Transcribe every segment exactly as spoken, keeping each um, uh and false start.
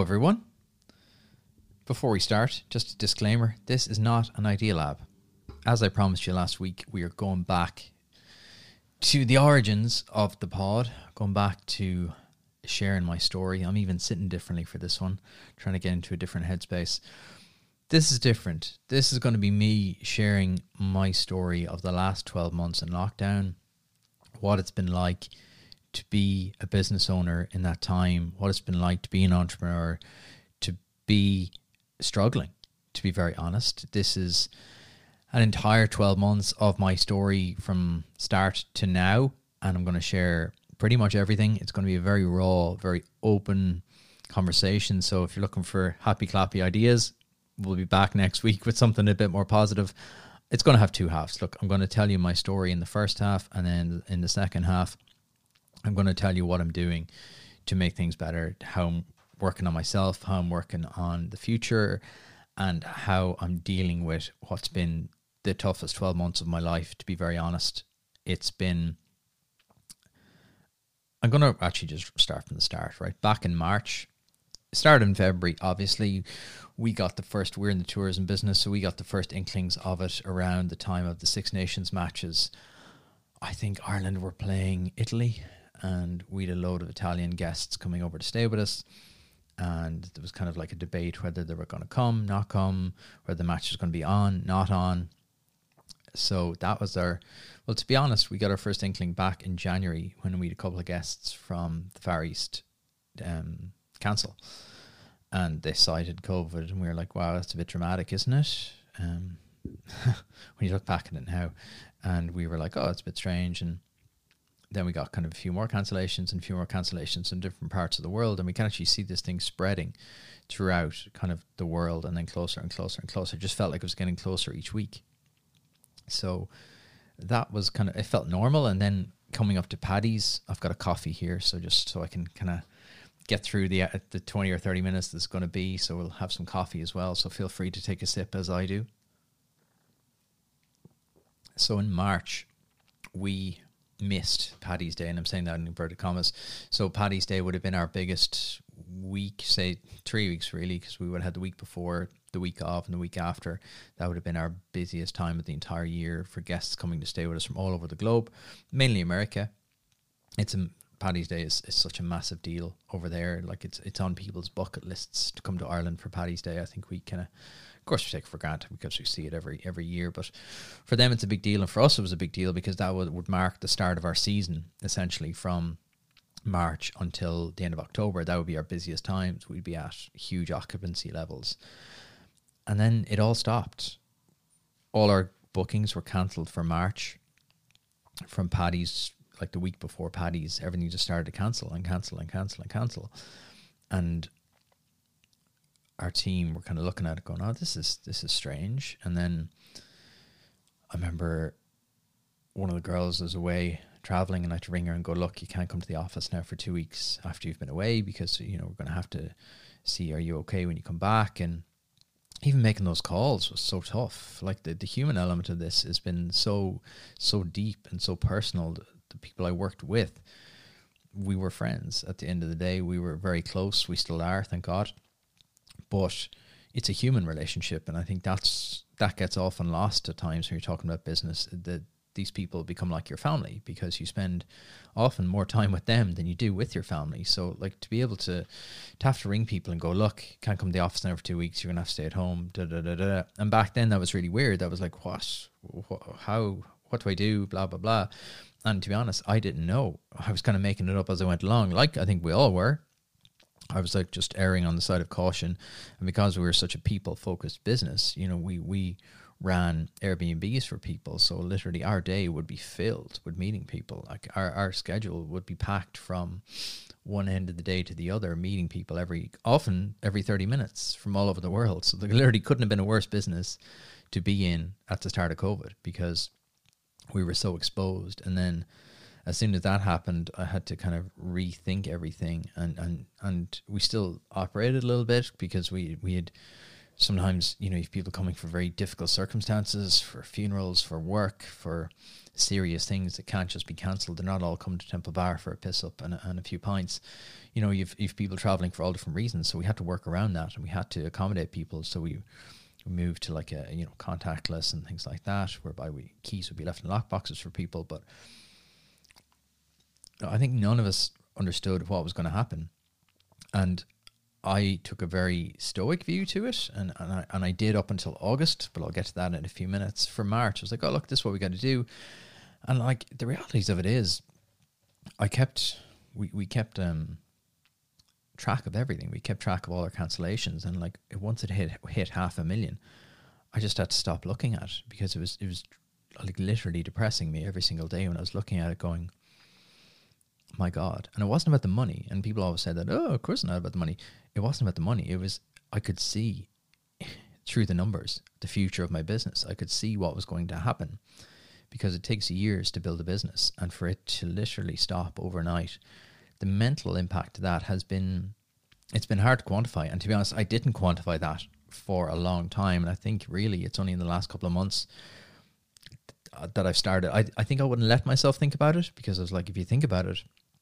everyone. Before we start, just a disclaimer, this is not an Idea Lab. As I promised you last week, we are going back to the origins of the pod, going back to sharing my story. I'm even sitting differently for this one, trying to get into a different headspace. This is different. This is going to be me sharing my story of the last twelve months in lockdown, what it's been like to be a business owner in that time, what it's been like to be an entrepreneur, to be struggling, to be very honest. This is an entire twelve months of my story from start to now, and I'm going to share pretty much everything. It's going to be a very raw, very open conversation. So if you're looking for happy clappy ideas, we'll be back next week with something a bit more positive. It's going to have two halves. Look, I'm going to tell you my story in the first half, and then in the second half, I'm going to tell you what I'm doing to make things better, how I'm working on myself, how I'm working on the future, and how I'm dealing with what's been the toughest twelve months of my life, to be very honest. It's been... I'm going to actually just start from the start, right? Back in March, started in February, obviously, we got the first, we're in the tourism business, so we got the first inklings of it around the time of the Six Nations matches. I think Ireland were playing Italy, and we had a load of Italian guests coming over to stay with us, and there was kind of like a debate whether they were going to come, not come, whether the match was going to be on, not on. So that was our, well, to be honest, we got our first inkling back in January when we had a couple of guests from the Far East um, cancel, and they cited COVID, and we were like, wow, that's a bit dramatic, isn't it? Um, when you look back at it now, and we were like, oh, it's a bit strange. And then we got kind of a few more cancellations and a few more cancellations in different parts of the world. And we can actually see this thing spreading throughout kind of the world, and then closer and closer and closer. It just felt like it was getting closer each week. So that was kind of, it felt normal. And then coming up to Paddy's, I've got a coffee here, so just so I can kind of get through the, uh, the twenty or thirty minutes that's going to be. So we'll have some coffee as well. So feel free to take a sip as I do. So in March, we missed Paddy's Day, and I'm saying that in inverted commas. So Paddy's Day would have been our biggest week, say three weeks really, because we would have had the week before, the week off, and the week after. That would have been our busiest time of the entire year for guests coming to stay with us from all over the globe, mainly America. It's a Paddy's Day is, is such a massive deal over there. Like it's it's on people's bucket lists to come to Ireland for Paddy's Day. I think we kind of, of course, we take it for granted because we see it every every year. But for them, it's a big deal, and for us, it was a big deal because that would, would mark the start of our season, essentially from March until the end of October. That would be our busiest times. We'd be at huge occupancy levels, and then it all stopped. All our bookings were cancelled for March from Paddy's. Like the week before Paddy's, everything just started to cancel and cancel and cancel and cancel. And our team were kind of looking at it going, oh, this is this is strange. And then I remember one of the girls was away traveling, and I had to ring her and go, look, you can't come to the office now for two weeks after you've been away because, you know, we're going to have to see, are you okay when you come back? And even making those calls was so tough. Like the, the human element of this has been so, so deep and so personal. The, the people I worked with, we were friends. At the end of the day, we were very close. We still are, thank God. But it's a human relationship, and I think that's that gets often lost at times when you're talking about business. That these people become like your family because you spend often more time with them than you do with your family. So, like, to be able to to have to ring people and go, look, can't come to the office now for two weeks. You're gonna have to stay at home. Da da da da. And back then, that was really weird. That was like, what? what how? What do I do? Blah blah blah. And to be honest, I didn't know. I was kind of making it up as I went along, like I think we all were. I was like just erring on the side of caution. And because we were such a people-focused business, you know, we, we ran Airbnbs for people. So literally our day would be filled with meeting people. Like our, our schedule would be packed from one end of the day to the other, meeting people every, often every thirty minutes from all over the world. So there literally couldn't have been a worse business to be in at the start of COVID because we were so exposed. And then as soon as that happened, I had to kind of rethink everything, and, and, and we still operated a little bit because we, we had sometimes, you know, you have people coming for very difficult circumstances, for funerals, for work, for serious things that can't just be cancelled. They're not all coming to Temple Bar for a piss up and a, and a few pints. You know, you've, you've people travelling for all different reasons. So we had to work around that, and we had to accommodate people. So we, we moved to like a, you know, contactless and things like that, whereby we keys would be left in lockboxes for people. But I think none of us understood what was going to happen. And I took a very stoic view to it, and, and, I, and I did up until August, but I'll get to that in a few minutes. For March, I was like, oh, look, this is what we got to do. And like, the realities of it is, I kept, we, we kept um, track of everything. We kept track of all our cancellations. And like, once it hit, hit half a million, I just had to stop looking at it, because it was, it was like literally depressing me every single day when I was looking at it going, my God. And it wasn't about the money. And people always said that, oh, of course not about the money. It wasn't about the money. It was, I could see through the numbers, the future of my business. I could see what was going to happen, because it takes years to build a business, and for it to literally stop overnight, the mental impact of that has been, it's been hard to quantify. And to be honest, I didn't quantify that for a long time. And I think really it's only in the last couple of months that I've started. I, I think I wouldn't let myself think about it, because I was like, if you think about it,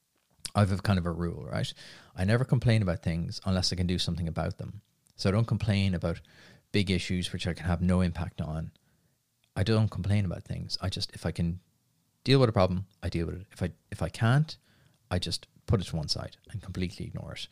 I have kind of a rule, right? I never complain about things unless I can do something about them. So I don't complain about big issues which I can have no impact on. I don't complain about things. I just, if I can deal with a problem, I deal with it. If I if I can't, I just put it to one side and completely ignore it.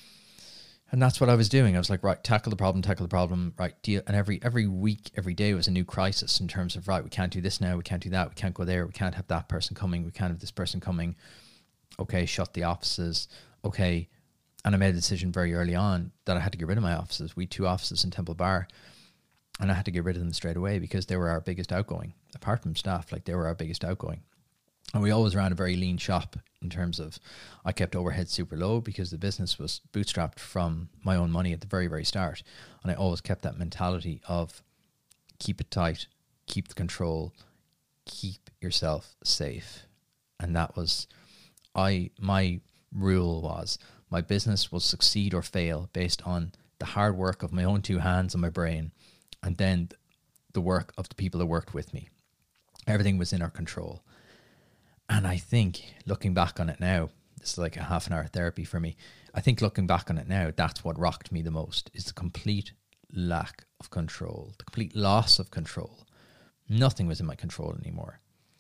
And that's what I was doing. I was like, right, tackle the problem, tackle the problem, right, deal. And every every week, every day was a new crisis in terms of, right, we can't do this now, we can't do that, we can't go there, we can't have that person coming, we can't have this person coming. Okay, shut the offices. Okay. And I made a decision very early on that I had to get rid of my offices. We had two offices in Temple Bar, and I had to get rid of them straight away, because they were our biggest outgoing. Apart from staff, like, they were our biggest outgoing. And we always ran a very lean shop in terms of, I kept overhead super low, because the business was bootstrapped from my own money at the very, very start. And I always kept that mentality of keep it tight, keep the control, keep yourself safe. And that was, I, my rule was, my business will succeed or fail based on the hard work of my own two hands and my brain, and then the work of the people that worked with me. Everything was in our control. And I think, looking back on it now, this is like a half an hour therapy for me. I think looking back on it now, that's what rocked me the most, is the complete lack of control, the complete loss of control. Nothing was in my control anymore.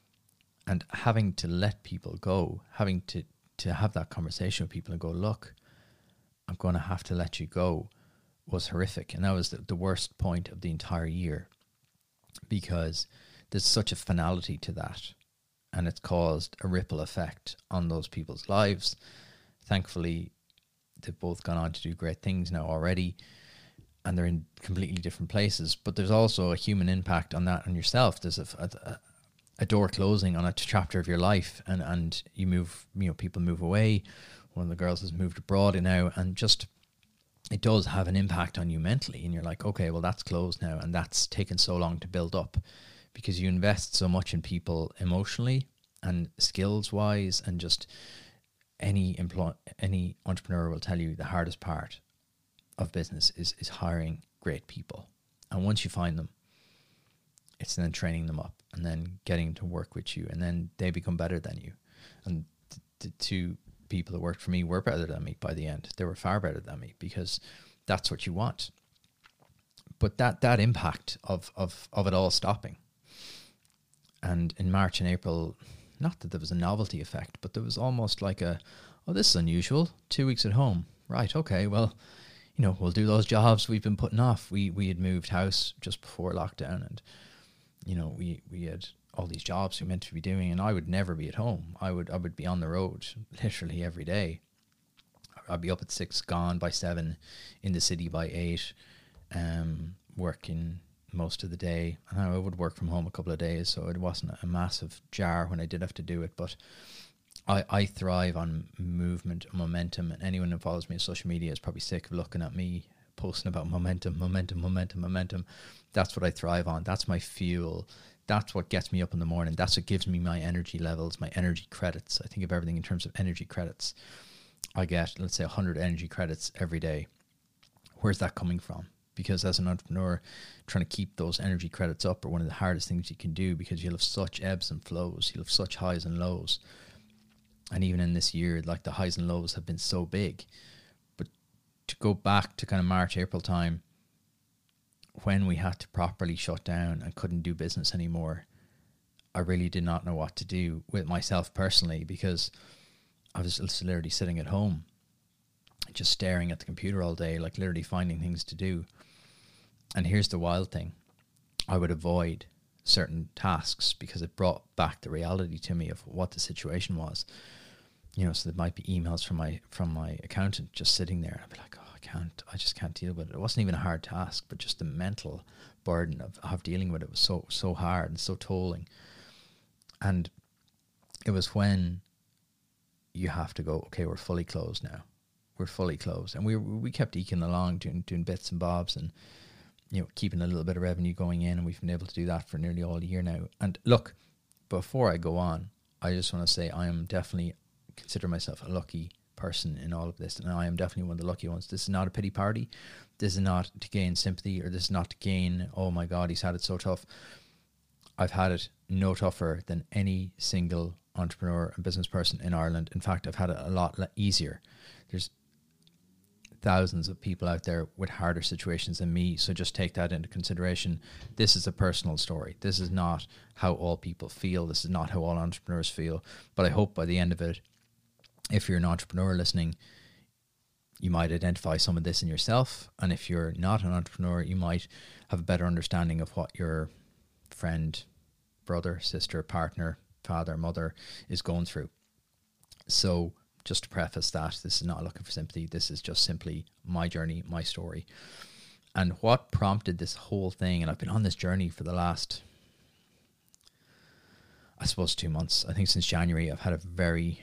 And having to let people go, having to, to have that conversation with people and go, look, I'm going to have to let you go, was horrific. And that was the, the worst point of the entire year, because there's such a finality to that. And it's caused a ripple effect on those people's lives. Thankfully, they've both gone on to do great things now already, and they're in completely different places. But there's also a human impact on that on yourself. There's a, a, a door closing on a chapter of your life, and, and you move, you know, people move away. One of the girls has moved abroad now, and just, it does have an impact on you mentally. And you're like, okay, well, that's closed now, and that's taken so long to build up, because you invest so much in people emotionally and skills wise, and just any employ any entrepreneur will tell you the hardest part of business is is hiring great people. And once you find them, it's then training them up and then getting them to work with you, and then they become better than you. And the two people that worked for me were better than me by the end. They were far better than me, because that's what you want. But that that impact of of of it all stopping. And in March and April, not that there was a novelty effect, but there was almost like a, oh, this is unusual. Two weeks at home. Right, okay, well, you know, we'll do those jobs we've been putting off. We we had moved house just before lockdown, and, you know, we, we had all these jobs we meant to be doing, and I would never be at home. I would I would be on the road literally every day. I'd be up at six, gone by seven, in the city by eight, um, working most of the day. And I would work from home a couple of days, so it wasn't a massive jar when I did have to do it. But I, I thrive on movement and momentum, and anyone who follows me on social media is probably sick of looking at me posting about momentum, momentum, momentum, momentum. That's what I thrive on. That's my fuel. That's what gets me up in the morning. That's what gives me my energy levels, my energy credits. I think of everything in terms of energy credits. I get, let's say, one hundred energy credits every day. Where's that coming from? because as an entrepreneur, trying to keep those energy credits up are one of the hardest things you can do, because you'll have such ebbs and flows, you'll have such highs and lows. And even in this year, like the highs and lows have been so big. But to go back to kind of March, April time, when we had to properly shut down and couldn't do business anymore, I really did not know what to do with myself personally, because I was literally sitting at home, just staring at the computer all day, like literally finding things to do. And here's the wild thing. I would avoid certain tasks because it brought back the reality to me of what the situation was. You know, so there might be emails from my from my accountant just sitting there. I'd be like, oh, I can't, I just can't deal with it. It wasn't even a hard task, but just the mental burden of, of dealing with it was so, so hard and so tolling. And it was when you have to go, okay, we're fully closed now. We're fully closed. And we we kept eking along, doing doing bits and bobs, and, you know, keeping a little bit of revenue going in, and we've been able to do that for nearly all year now. And look, before I go on, I just want to say I am definitely, consider myself a lucky person in all of this, and I am definitely one of the lucky ones. This is not a pity party. This is not to gain sympathy, or this is not to gain, oh my God, he's had it so tough. I've had it no tougher than any single entrepreneur and business person in Ireland. In fact, I've had it a lot easier. There's thousands of people out there with harder situations than me, so just take that into consideration. This is a personal story. This is not how all people feel. This is not how all entrepreneurs feel. But I hope by the end of it, if you're an entrepreneur listening, you might identify some of this in yourself. And if you're not an entrepreneur, you might have a better understanding of what your friend, brother, sister, partner, father, mother is going through. So just to preface that, this is not looking for sympathy. This is just simply my journey, my story. And what prompted this whole thing, and I've been on this journey for the last, I suppose, two months. I think since January, I've had a very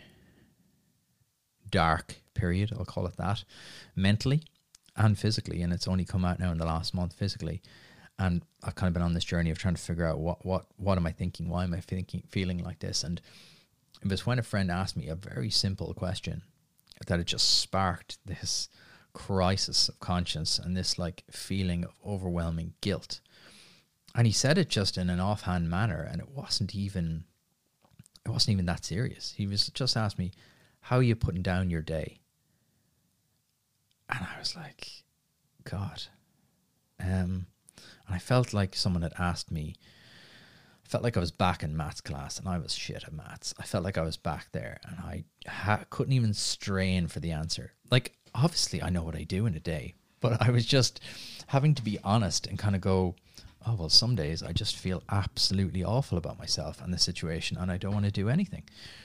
dark period, I'll call it that, mentally and physically. And it's only come out now in the last month physically. And I've kind of been on this journey of trying to figure out what, what, what am I thinking? Why am I thinking, feeling like this? And it was when a friend asked me a very simple question that it just sparked this crisis of conscience and this like feeling of overwhelming guilt. And he said it just in an offhand manner, and it wasn't even, it wasn't even that serious. He was just asked me, how are you putting down your day? And I was like, God. Um, and I felt like someone had asked me, I felt like I was back in maths class, and I was shit at maths. I felt like I was back there, and I ha- couldn't even strain for the answer. Like, obviously I know what I do in a day, but I was just having to be honest and kind of go, oh, well, some days I just feel absolutely awful about myself and the situation, and I don't want to do anything.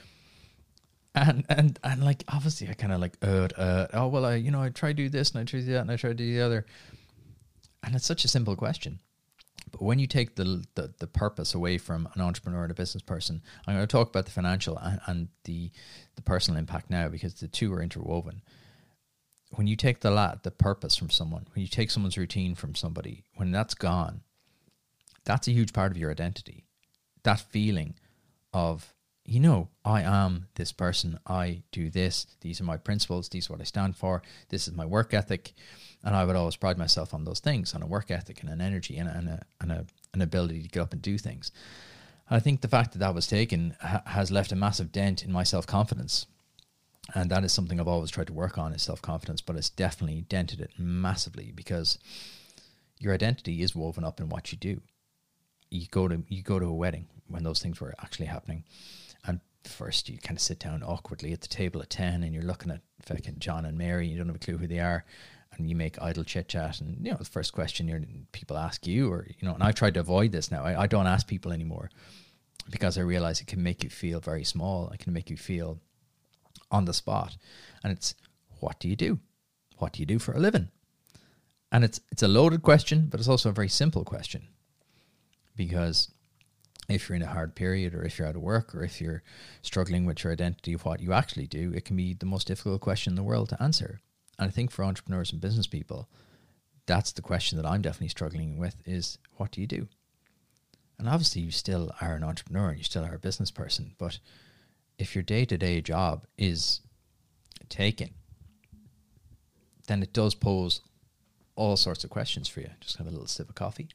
And, and, and like, obviously I kind of like, uh, uh, oh, well, I, you know, I try to do this and I try to do that and I try to do the other. And it's such a simple question. But when you take the, the, the purpose away from an entrepreneur and a business person, I'm going to talk about the financial and, and the, the personal impact now, because the two are interwoven. When you take the la- the purpose from someone, when you take someone's routine from somebody, when that's gone, that's a huge part of your identity. That feeling of, you know, I am this person, I do this, these are my principles, these are what I stand for, this is my work ethic. And I would always pride myself on those things, on a work ethic and an energy and, a, and, a, and a, an ability to get up and do things. And I think the fact that that was taken ha- has left a massive dent in my self-confidence. And that is something I've always tried to work on, is self-confidence, but it's definitely dented it massively, because your identity is woven up in what you do. You go to you go to a wedding when those things were actually happening, and first you kind of sit down awkwardly at the table at ten, and you're looking at fucking John and Mary, and you don't have a clue who they are, and you make idle chit chat, and you know the first question you're, people ask you, or you know, and I've tried to avoid this now. I, I don't ask people anymore, because I realize it can make you feel very small. It can make you feel on the spot, and it's, what do you do? What do you do for a living? And it's it's a loaded question, but it's also a very simple question, because if you're in a hard period, or if you're out of work, or if you're struggling with your identity of what you actually do, it can be the most difficult question in the world to answer. And I think for entrepreneurs and business people, that's the question that I'm definitely struggling with, is what do you do? And obviously you still are an entrepreneur and you still are a business person, but if your day-to-day job is taken, then it does pose all sorts of questions for you. Just have a little sip of coffee.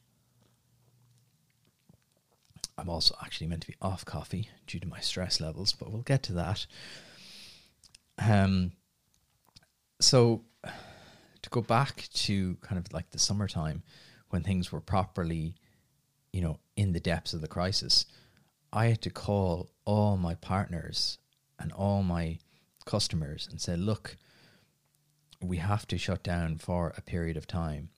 I'm also actually meant to be off coffee due to my stress levels, but we'll get to that. Um, so to go back to kind of like the summertime when things were properly, you know, in the depths of the crisis, I had to call all my partners and all my customers and say, look, we have to shut down for a period of time.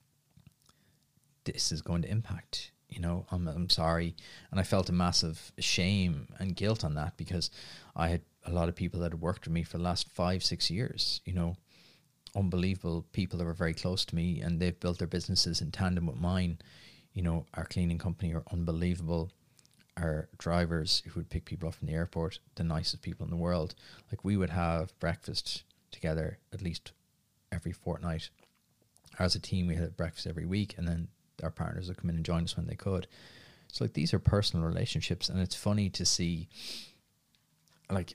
This is going to impact, you know, I'm, I'm sorry. And I felt a massive shame and guilt on that because I had a lot of people that had worked with me for the last five, six years, you know, unbelievable people that were very close to me, and they've built their businesses in tandem with mine. You know, our cleaning company are unbelievable. Our drivers who would pick people up from the airport, the nicest people in the world. Like, we would have breakfast together at least every fortnight. As a team, we had breakfast every week, and then our partners would come in and join us when they could. So like, these are personal relationships, and it's funny to see, like,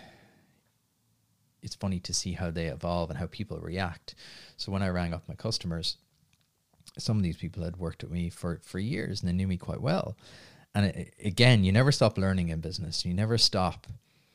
it's funny to see how they evolve and how people react. So when I rang up my customers, some of these people had worked with me for, for years, and they knew me quite well. And it, again, you never stop learning in business. You never stop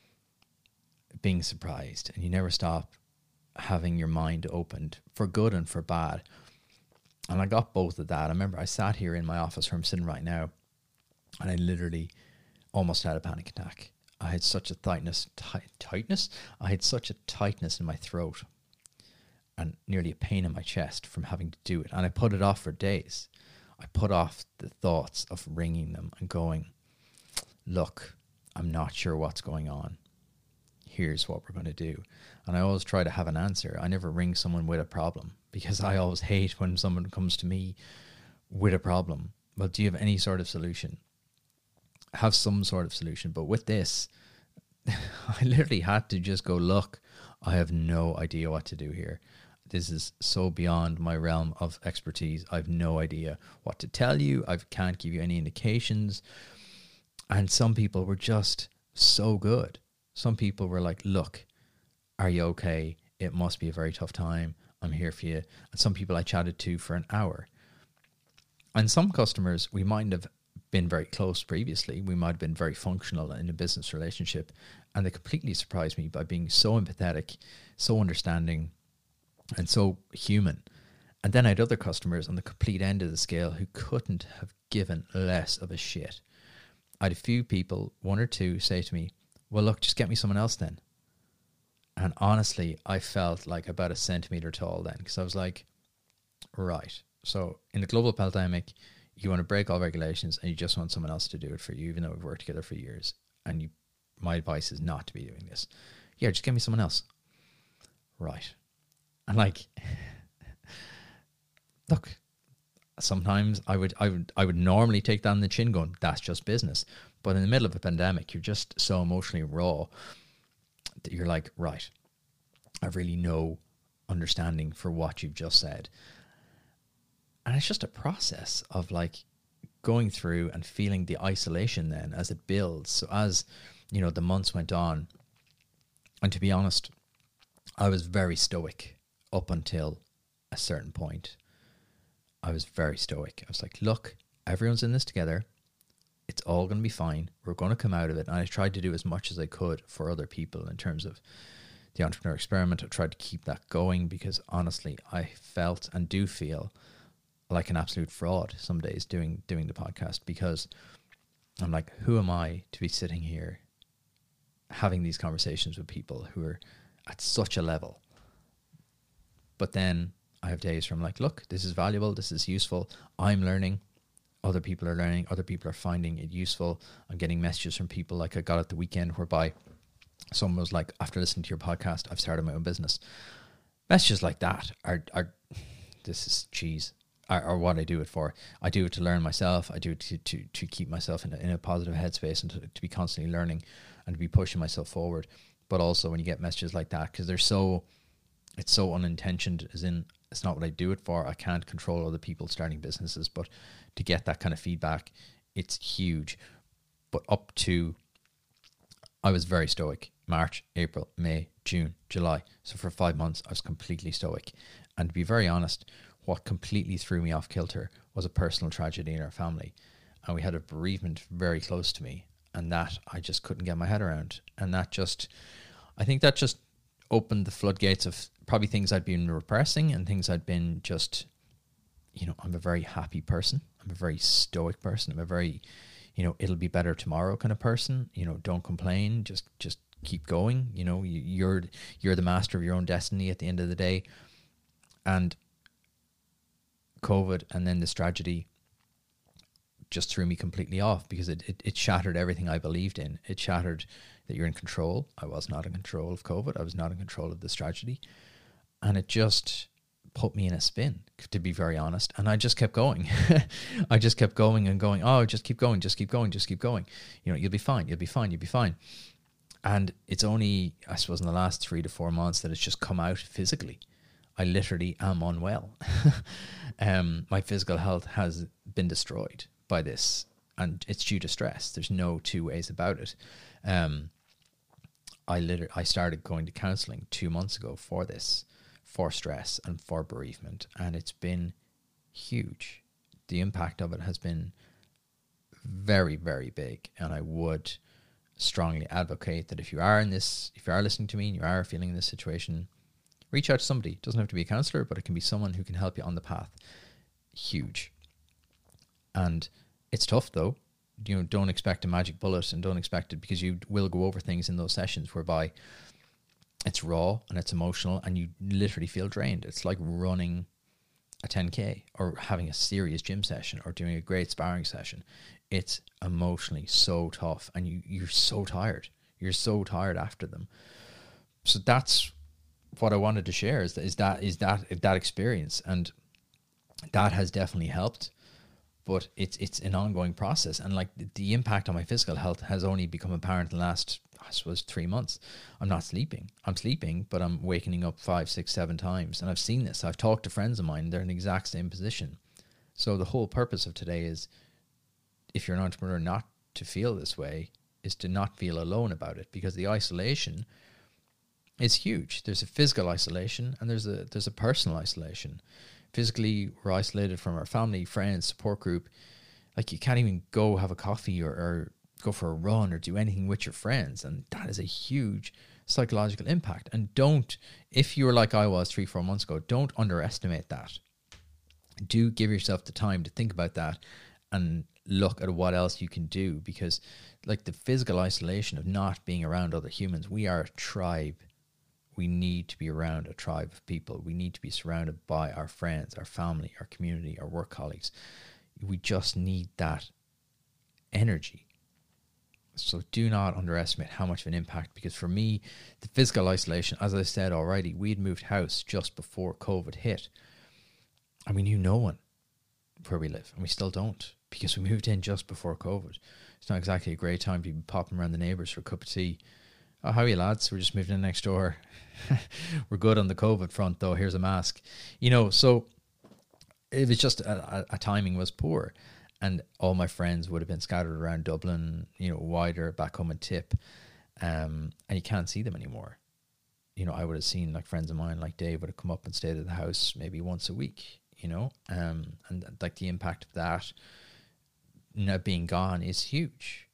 being surprised, and you never stop having your mind opened for good and for bad. And I got both of that. I remember I sat here in my office where I'm sitting right now, and I literally almost had a panic attack. I had such a tightness, t- tightness? I had such a tightness in my throat and nearly a pain in my chest from having to do it. And I put it off for days. I put off the thoughts of ringing them and going, look, I'm not sure what's going on. Here's what we're going to do. And I always try to have an answer. I never ring someone with a problem, because I always hate when someone comes to me with a problem. Well, do you have any sort of solution? Have some sort of solution. But with this, I literally had to just go, look, I have no idea what to do here. This is so beyond my realm of expertise. I have no idea what to tell you. I can't give you any indications. And some people were just so good. Some people were like, look, are you okay? It must be a very tough time. I'm here for you. And some people I chatted to for an hour. And some customers, we might have been very close previously. We might have been very functional in a business relationship. And they completely surprised me by being so empathetic, so understanding, and so human. And then I had other customers on the complete end of the scale who couldn't have given less of a shit. I had a few people, one or two, say to me, well, look, just get me someone else then. And honestly, I felt like about a centimeter tall then, because I was like, right. So in the global pandemic, you want to break all regulations and you just want someone else to do it for you, even though we've worked together for years. And you, my advice is not to be doing this. Yeah, just get me someone else. Right. And like, look, sometimes I would, I would, I would normally take that on the chin going, that's just business. But in the middle of a pandemic, you're just so emotionally raw that you're like, right, I really no understanding for what you've just said. And it's just a process of like going through and feeling the isolation then as it builds. So as, you know, the months went on, and to be honest, I was very stoic up until a certain point. I was very stoic. I was like, look, everyone's in this together. It's all going to be fine. We're going to come out of it. And I tried to do as much as I could for other people in terms of the entrepreneur experiment. I tried to keep that going because honestly, I felt and do feel like an absolute fraud some days doing doing the podcast, because I'm like, who am I to be sitting here having these conversations with people who are at such a level? But then I have days where I'm like, look, this is valuable, this is useful, I'm learning, other people are learning, other people are finding it useful. I'm getting messages from people like I got at the weekend whereby someone was like, after listening to your podcast, I've started my own business. Messages like that are, are this is cheese, are, are what I do it for. I do it to learn myself. I do it to, to, to keep myself in a, in a positive headspace and to, to be constantly learning and to be pushing myself forward. But also when you get messages like that, because they're so, it's so unintentioned, as in, it's not what I do it for. I can't control other people starting businesses, but to get that kind of feedback, it's huge. But up to, I was very stoic. March, April, May, June, July. So for five months, I was completely stoic. And to be very honest, what completely threw me off kilter was a personal tragedy in our family. And we had a bereavement very close to me. And that I just couldn't get my head around. And that just, I think that just opened the floodgates of probably things I'd been repressing and things I'd been just, you know, I'm a very happy person. I'm a very stoic person. I'm a very, you know, it'll be better tomorrow kind of person. You know, don't complain. Just, just keep going. You know, you, you're, you're the master of your own destiny at the end of the day. And COVID and then this tragedy just threw me completely off, because it, it, it shattered everything I believed in. It shattered that you're in control. I was not in control of COVID. I was not in control of this tragedy. And it just put me in a spin, to be very honest. And I just kept going. I just kept going and going, oh, just keep going, just keep going, just keep going. You know, you'll be fine, you'll be fine, you'll be fine. And it's only, I suppose, in the last three to four months that it's just come out physically. I literally am unwell. um, my physical health has been destroyed by this, and it's due to stress. There's no two ways about it. Um, I literally, I started going to counselling two months ago for this, for stress and for bereavement, and it's been huge. The impact of it has been very, very big, and I would strongly advocate that if you are in this, if you are listening to me and you are feeling in this situation, reach out to somebody. It doesn't have to be a counsellor, but it can be someone who can help you on the path. Huge. And it's tough though. You know, don't expect a magic bullet, and don't expect it, because you will go over things in those sessions whereby it's raw and it's emotional and you literally feel drained. It's like running a ten K or having a serious gym session or doing a great sparring session. It's emotionally so tough, and you, you're so tired. You're so tired after them. So that's what I wanted to share, is that, is that, is that, that experience. And that has definitely helped. But it's it's an ongoing process, and like the, the impact on my physical health has only become apparent in the last, I suppose, three months. I'm not sleeping. I'm sleeping, but I'm waking up five, six, seven times, and I've seen this. I've talked to friends of mine; they're in the exact same position. So the whole purpose of today is, if you're an entrepreneur, not to feel this way, is to not feel alone about it, because the isolation is huge. There's a physical isolation, and there's a there's a personal isolation. Physically, we're isolated from our family, friends, support group. Like, you can't even go have a coffee or, or go for a run or do anything with your friends. And that is a huge psychological impact. And don't, if you were like I was three, four months ago, don't underestimate that. Do give yourself the time to think about that and look at what else you can do. Because like the physical isolation of not being around other humans, we are a tribe. We need to be around a tribe of people. We need to be surrounded by our friends, our family, our community, our work colleagues. We just need that energy. So do not underestimate how much of an impact, because for me, the physical isolation, as I said already, we'd moved house just before COVID hit. And we knew no one where we live, and we still don't, because we moved in just before COVID. It's not exactly a great time to be popping around the neighbours for a cup of tea. Oh, how are you, lads? We're just moving in next door. We're good on the COVID front, though. Here's a mask. You know, so it was just a, a, a timing was poor. And all my friends would have been scattered around Dublin, you know, wider, back home in Tip. Um, and you can't see them anymore. You know, I would have seen like friends of mine, like Dave, would have come up and stayed at the house maybe once a week, you know. Um, and like the impact of that not being gone is huge.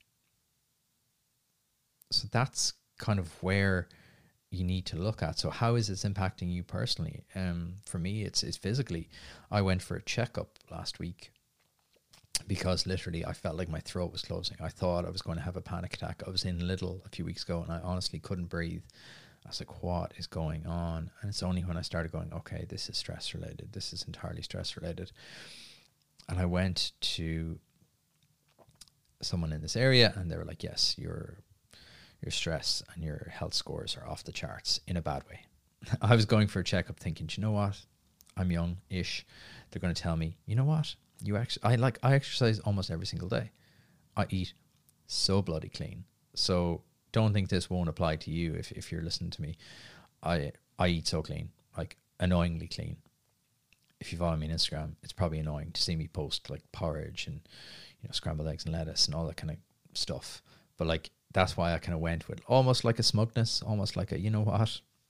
So that's kind of where you need to look at. So how is this impacting you personally? Um, for me, it's it's physically. I went for a checkup last week because literally I felt like my throat was closing. I thought I was going to have a panic attack. I was in Lidl a few weeks ago and I honestly couldn't breathe. I was like, what is going on? And it's only when I started going, okay, this is stress related. This is entirely stress related. And I went to someone in this area and they were like, yes, you're your stress and your health scores are off the charts in a bad way. I was going for a checkup thinking, do you know what? I'm young-ish. They're going to tell me, you know what? You actually, I like, I exercise almost every single day. I eat so bloody clean. So don't think this won't apply to you if, if you're listening to me. I, I eat so clean, like annoyingly clean. If you follow me on Instagram, it's probably annoying to see me post like porridge and, you know, scrambled eggs and lettuce and all that kind of stuff. But like, that's why I kind of went with almost like a smugness, almost like a, you know what,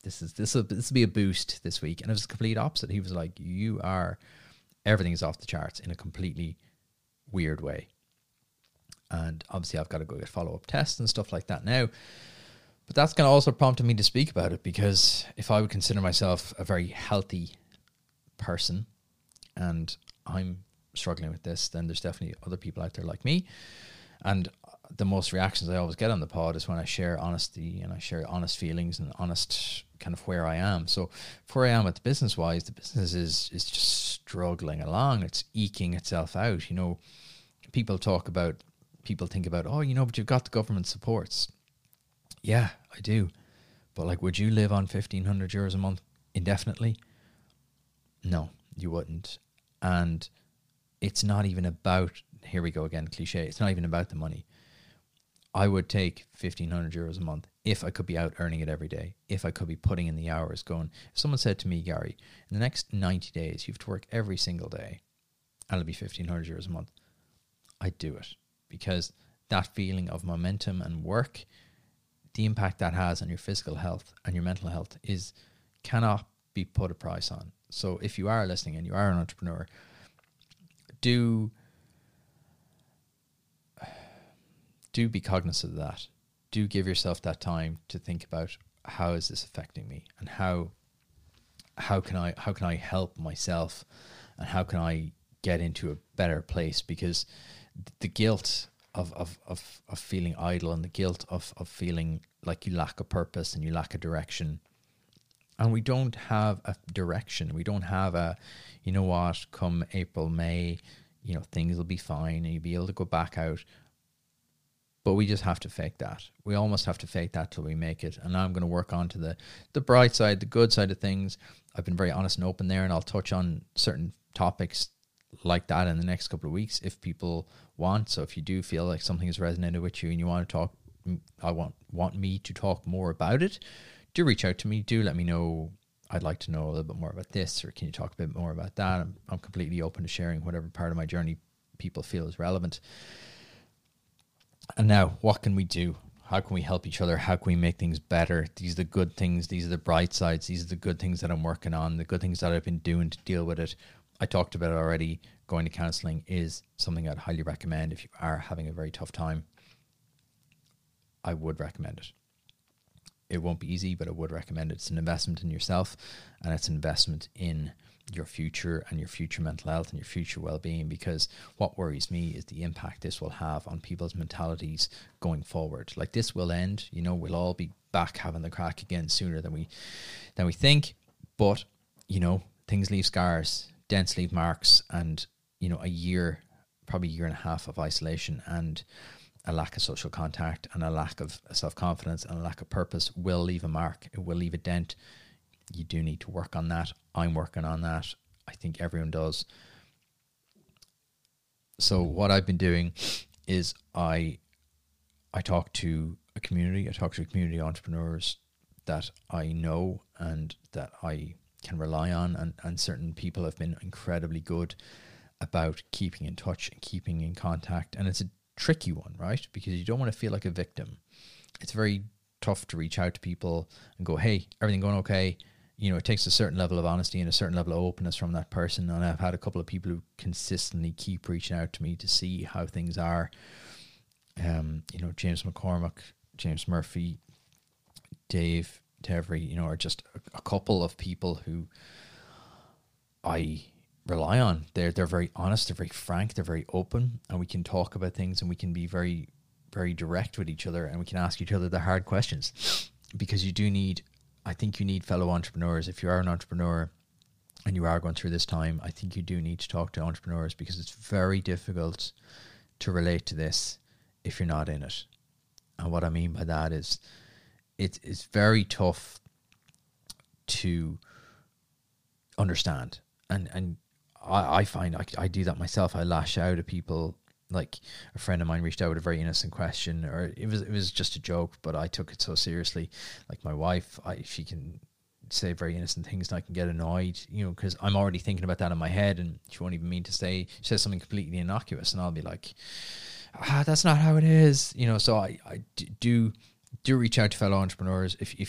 this is this will this will be a boost this week. And it was the complete opposite. He was like, you are, everything is off the charts in a completely weird way. And obviously I've got to go get follow-up tests and stuff like that now. But that's kind of also prompted me to speak about it, because if I would consider myself a very healthy person and I'm struggling with this, then there's definitely other people out there like me. And the most reactions I always get on the pod is when I share honesty and I share honest feelings and honest kind of where I am. So where I am with the business wise, the business is is just struggling along. It's eking itself out. You know, people talk about, people think about, oh, you know, but you've got the government supports. Yeah, I do. But like, would you live on fifteen hundred euros a month indefinitely? No, you wouldn't. And it's not even about, here we go again, cliche, it's not even about the money. I would take fifteen hundred euros a month if I could be out earning it every day, if I could be putting in the hours going. If someone said to me, Gary, in the next ninety days, you have to work every single day, and it'll be fifteen hundred euros a month, I'd do it. Because that feeling of momentum and work, the impact that has on your physical health and your mental health is cannot be put a price on. So if you are listening and you are an entrepreneur, do do be cognizant of that. Do give yourself that time to think about, how is this affecting me, and how how can I how can I help myself, and how can I get into a better place? Because the guilt of, of, of, of feeling idle, and the guilt of, of feeling like you lack a purpose and you lack a direction. And we don't have a direction. We don't have a, you know what, come April, May, you know, things will be fine and you'll be able to go back out. But we just have to fake that. We almost have to fake that till we make it. And now I'm going to work on to the, the bright side, the good side of things. I've been very honest and open there, and I'll touch on certain topics like that in the next couple of weeks if people want. So if you do feel like something has resonated with you and you want to talk, I want want me to talk more about it, do reach out to me. Do let me know. I'd like to know a little bit more about this, or can you talk a bit more about that? I'm, I'm completely open to sharing whatever part of my journey people feel is relevant. And now, what can we do? How can we help each other? How can we make things better? These are the good things. These are the bright sides. These are the good things that I'm working on, the good things that I've been doing to deal with it. I talked about it already. Going to counseling is something I'd highly recommend. If you are having a very tough time, I would recommend it. It won't be easy, but I would recommend it. It's an investment in yourself, and it's an investment in your future and your future mental health and your future well-being, because what worries me is the impact this will have on people's mentalities going forward. Like, this will end, you know, we'll all be back having the crack again sooner than we than we think, but you know, things leave scars, dents leave marks, and you know, a year, probably a year and a half of isolation and a lack of social contact and a lack of self-confidence and a lack of purpose will leave a mark. It will leave a dent. You do need to work on that. I'm working on that. I think everyone does. So what I've been doing is I I talk to a community. I talk to community entrepreneurs that I know and that I can rely on, and, and certain people have been incredibly good about keeping in touch and keeping in contact. And it's a tricky one, right? Because you don't want to feel like a victim. It's very tough to reach out to people and go, hey, everything going okay? You know, it takes a certain level of honesty and a certain level of openness from that person. And I've had a couple of people who consistently keep reaching out to me to see how things are. Um, you know, James McCormack, James Murphy, Dave Tevery, you know, are just a, a couple of people who I rely on. They're they're very honest, they're very frank, they're very open, and we can talk about things and we can be very, very direct with each other, and we can ask each other the hard questions. Because you do need, I think you need fellow entrepreneurs. If you are an entrepreneur and you are going through this time, I think you do need to talk to entrepreneurs, because it's very difficult to relate to this if you're not in it. And what I mean by that is it is very tough to understand. And and I, I find I, I do that myself. I lash out at people. Like, a friend of mine reached out with a very innocent question, or it was it was just a joke, but I took it so seriously. Like, my wife, I, she can say very innocent things and I can get annoyed, you know, because I'm already thinking about that in my head, and she won't even mean to say, she says something completely innocuous, and I'll be like, ah, that's not how it is, you know. So I, I do do reach out to fellow entrepreneurs. If if you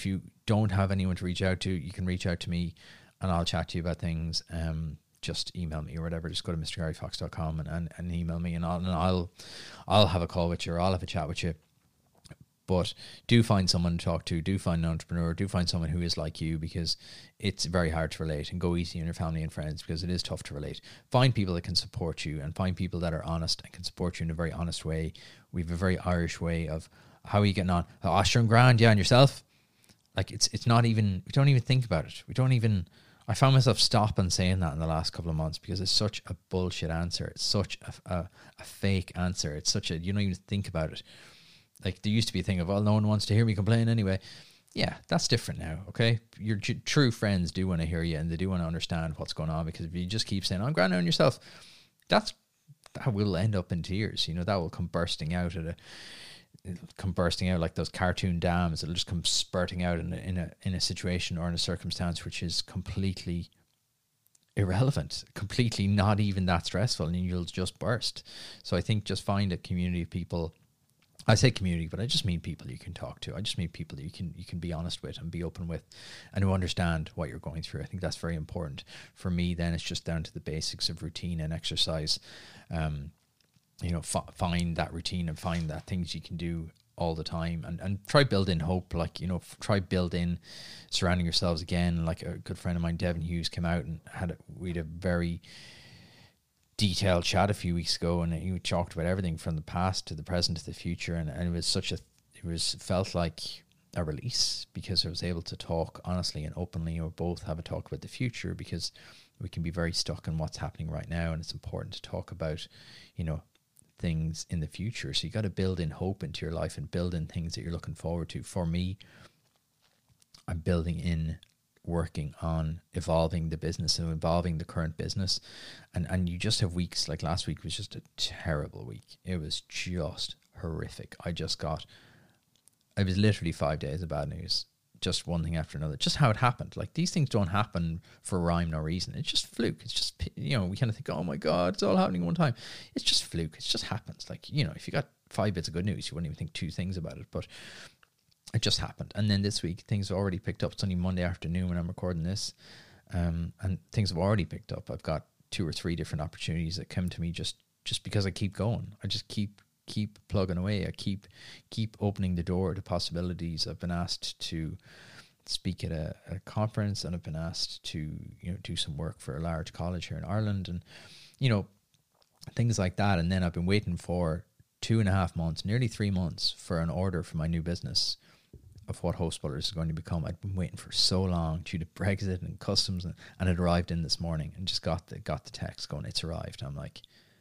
don't have anyone to reach out to, you can reach out to me and I'll chat to you about things. Um, just email me or whatever. Just go to mr gary fox dot com and, and, and email me, and I'll, and I'll, I'll have a call with you, or I'll have a chat with you. But do find someone to talk to, do find an entrepreneur, do find someone who is like you, because it's very hard to relate, and go easy on your family and friends because it is tough to relate. Find people that can support you, and find people that are honest and can support you in a very honest way. We have a very Irish way of, how are you getting on? Oh, sure, I'm grand, yeah, and yourself? Like, it's it's not even, we don't even think about it. We don't even, I found myself stopping saying that in the last couple of months because it's such a bullshit answer. It's such a, a, a fake answer. It's such a, you don't even think about it. Like, there used to be a thing of, well, no one wants to hear me complain anyway. Yeah, that's different now, okay? Your j- true friends do want to hear you, and they do want to understand what's going on, because if you just keep saying, I'm grand on yourself, that's, that will end up in tears. You know, that will come bursting out at a, it'll come bursting out like those cartoon dams. It'll just come spurting out in a, in a in a situation or in a circumstance which is completely irrelevant, completely not even that stressful, and you'll just burst. So I think just find a community of people. I say community, but I just mean people you can talk to. I just mean people that you can you can be honest with and be open with, and who understand what you're going through. I think that's very important. For me, then, it's just down to the basics of routine and exercise. Um, you know, f- find that routine and find that things you can do all the time, and, and try build in hope. Like, you know, f- try build in surrounding yourselves again. Like, a good friend of mine, Devin Hughes, came out and had a, we had a very detailed chat a few weeks ago, and he talked about everything from the past to the present to the future, and, and it was such a, it was felt like a release, because I was able to talk honestly and openly, or both have a talk about the future, because we can be very stuck in what's happening right now, and it's important to talk about, you know, things in the future. So you got to build in hope into your life and build in things that you're looking forward to. For me, I'm building in working on evolving the business and evolving the current business, and and you just have weeks like last week was just a terrible week. It was just horrific. I just got, it was literally five days of bad news, just one thing after another. Just how it happened. Like, these things don't happen for rhyme nor reason. It's just fluke. It's just, you know, we kind of think, oh my God, it's all happening at one time. It's just fluke. It just happens. Like, you know, if you got five bits of good news, you wouldn't even think two things about it, but it just happened. And then this week, things have already picked up. It's only Monday afternoon when I'm recording this, um, and things have already picked up. I've got two or three different opportunities that come to me just, just because I keep going. I just keep keep plugging away. I keep keep opening the door to possibilities. I've been asked to speak at a, a conference, and I've been asked to, you know, do some work for a large college here in Ireland, and, you know, things like that. And then I've been waiting for two and a half months, nearly three months, for an order for my new business of what Host Builders is going to become. I'd been waiting for so long due to Brexit and customs, and, and it arrived in this morning, and just got the got the text going, it's arrived. I'm like,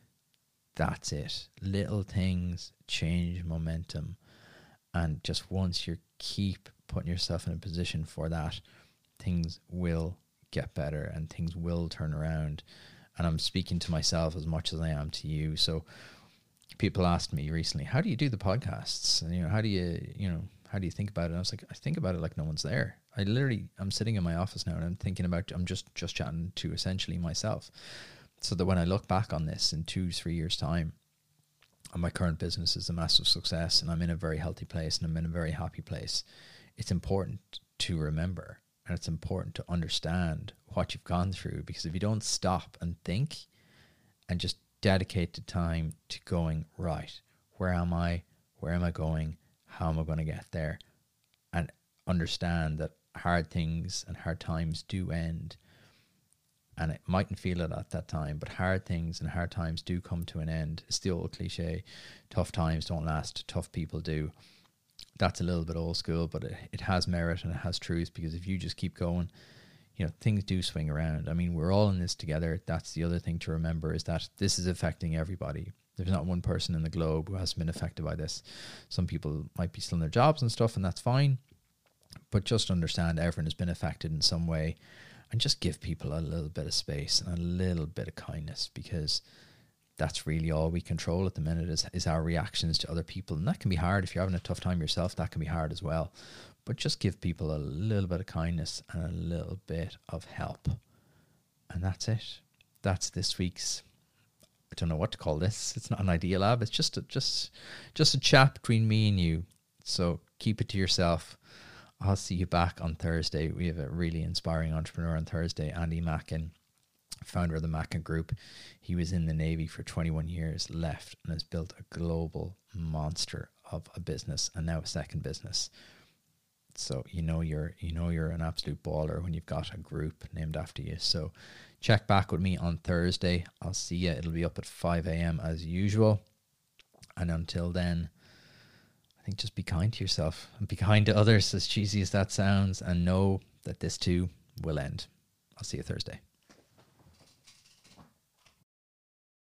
that's it. Little things change momentum, and just once you keep putting yourself in a position for that, things will get better and things will turn around. And I'm speaking to myself as much as I am to you. So people asked me recently, how do you do the podcasts? And, you know, how do you, you know, how do you think about it? And I was like, I think about it like no one's there. I literally, I'm sitting in my office now and I'm thinking about, I'm just, just chatting to essentially myself. So that when I look back on this in two, three years' time, and my current business is a massive success, and I'm in a very healthy place, and I'm in a very happy place, it's important to remember, and it's important to understand what you've gone through, because if you don't stop and think and just dedicate the time to going, right, where am I? Where am I going? How am I going to get there? And understand that hard things and hard times do end. And it mightn't feel it at that time, but hard things and hard times do come to an end. It's the old cliche, tough times don't last, tough people do. That's a little bit old school, but it, it has merit and it has truth, because if you just keep going, you know, things do swing around. I mean, we're all in this together. That's the other thing to remember, is that this is affecting everybody. There's not one person in the globe who hasn't been affected by this. Some people might be still in their jobs and stuff, and that's fine. But just understand everyone has been affected in some way. And just give people a little bit of space and a little bit of kindness, because that's really all we control at the minute is, is our reactions to other people. And that can be hard. If you're having a tough time yourself, that can be hard as well. But just give people a little bit of kindness and a little bit of help. And that's it. That's this week's, I don't know what to call this. It's not an Idea Lab. It's just a, just, just a chat between me and you. So keep it to yourself. I'll see you back on Thursday. We have a really inspiring entrepreneur on Thursday, Andy Mackin, founder of the Mackin Group. He was in the Navy for twenty-one years, left, and has built a global monster of a business, and now a second business. So you know you're you know you're an absolute baller when you've got a group named after you. So check back with me on Thursday. I'll see you. It'll be up at five a.m. as usual. And until then, I think just be kind to yourself and be kind to others, as cheesy as that sounds, and know that this too will end. I'll see you Thursday.